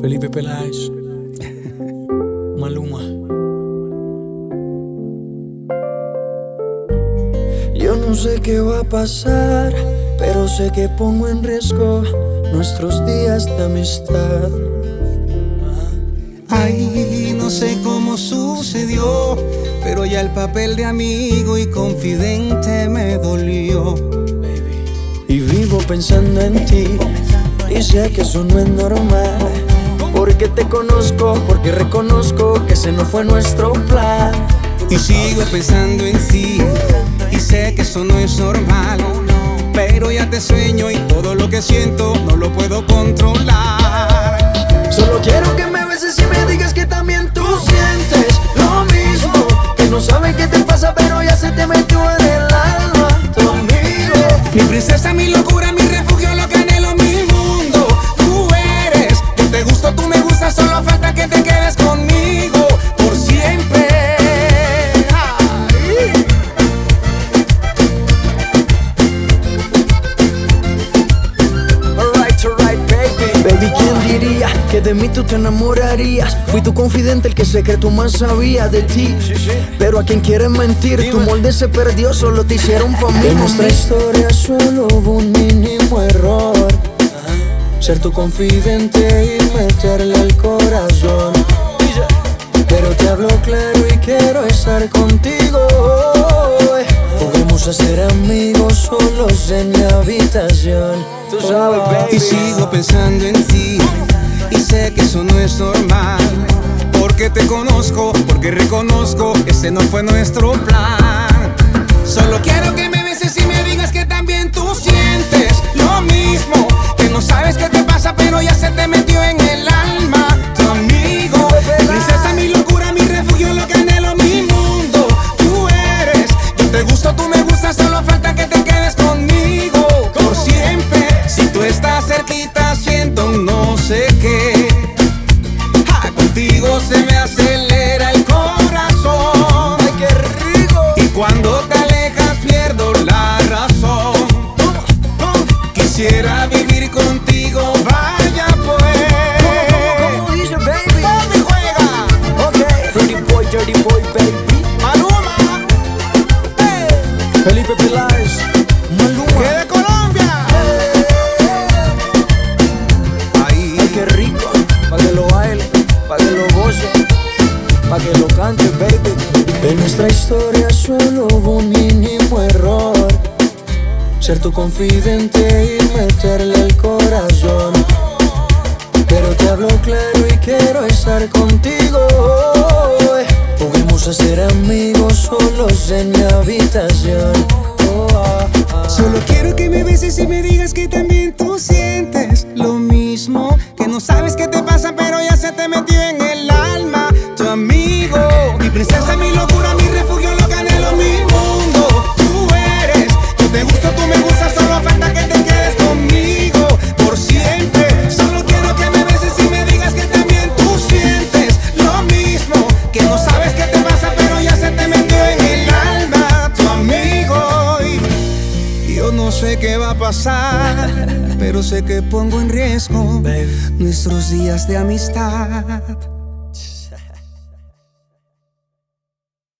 Felipe Peláez, Maluma. Yo no sé qué va a pasar, pero sé que pongo en riesgo nuestros días de amistad. Ay, no sé cómo sucedió, pero ya el papel de amigo y confidente me dolió. Y vivo pensando en ti, y sé que eso no es normal, porque te conozco, porque reconozco que ese no fue nuestro plan. Y sigo pensando en ti, y sé que eso no es normal, pero ya te sueño y todo lo que siento no lo puedo controlar. Solo quiero que me beses y me digas que también tú sientes lo mismo, que no sabes qué te pasa pero ya se te metió en el alma tu amigo. Mi princesa, mi locura, mi refugio, lo que anhelo, mi mundo. Tú eres, yo te gusto, tú me gustas, solo falta que te quedes conmigo por siempre. Alright, baby. Baby, ¿quién diría que de mí tú te enamorarías? Fui tu confidente, el que secreto más sabía de ti. Pero a quien quieres mentir, tu molde se perdió, solo te hicieron pa' mí. En nuestra historia solo hubo un mínimo error, ser tu confidente y meterle al corazón. Pero te hablo claro y quiero estar contigo. Podemos ser amigos solos en mi habitación. Tú sabes, baby. Y sigo pensando en ti, y sé que eso no es normal, porque te conozco, porque reconozco que ese no fue nuestro plan. Solo quiero que me beses y me digas que también tú sientes lo mismo, que no sabes qué te pasa pero ya se te metió en el alma tu amigo. Mi princesa, mi locura, mi refugio, lo que anhelo, mi mundo. Tú eres, yo te gusto, tú me gustas, solo falta que te quedes conmigo por siempre. Si tú estás cerquita siento un no sé qué, contigo se me acelera el corazón. Ay, qué rico. Y cuando te alejas pierdo la razón. Quisiera vivir contigo, vaya pues. ¿Cómo dice, baby? ¿Dónde juega? Ok. Dirty boy, baby. Maluma, Felipe Peláez, Maluma. que de Colombia. Ay, qué rico. Pa' que lo baile, pa' que lo goce, pa' que lo cante, baby. En nuestra historia solo hubo un mínimo error, ser tu confidente y meterle al corazón. Pero te hablo claro y quiero estar contigo. Podemos ser amigos solos en mi habitación. Solo quiero que me beses y me digas que también tú sientes lo mismo, que no sabes qué te pasa pero ya se te metió en el alma tu amigo. Mi princesa, mi locura, mi refugio, lo que anhelo, mi mundo. Tú eres, yo te gusto, tú me gustas, solo falta que te quedes conmigo por siempre. Solo quiero que me beses y me digas que también tú sientes lo mismo, que no sabes qué te pasa pero ya se te metió en el alma tu amigo. Y yo no sé qué va a pasar, pero sé que pongo en riesgo nuestros días de amistad.